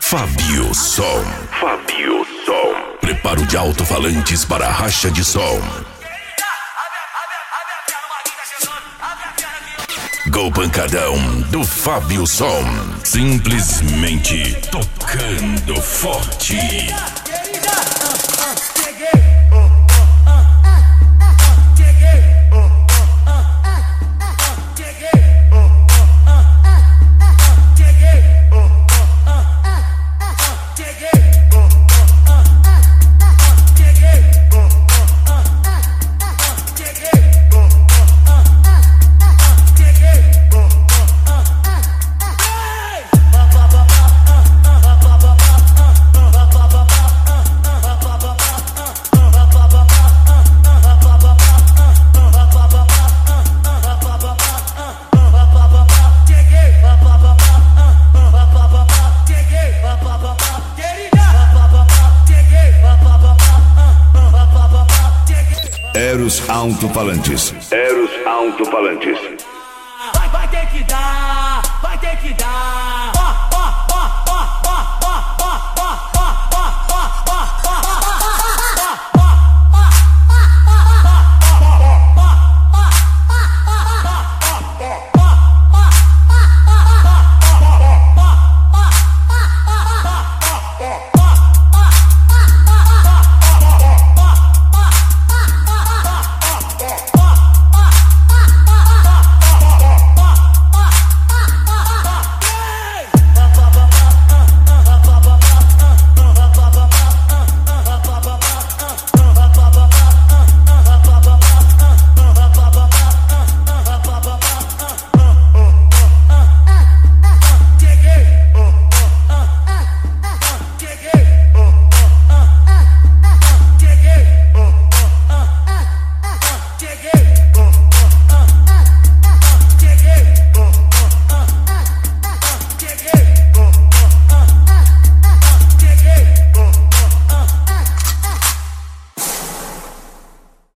Fábio Som. Fábio Som. Preparo de alto-falantes para a racha de som. Gol pancadão do Fábio Som. Simplesmente tocando forte. Eros Alto-Falantes. Eros Alto-Falantes. Vai ter que dar, vai ter que dar.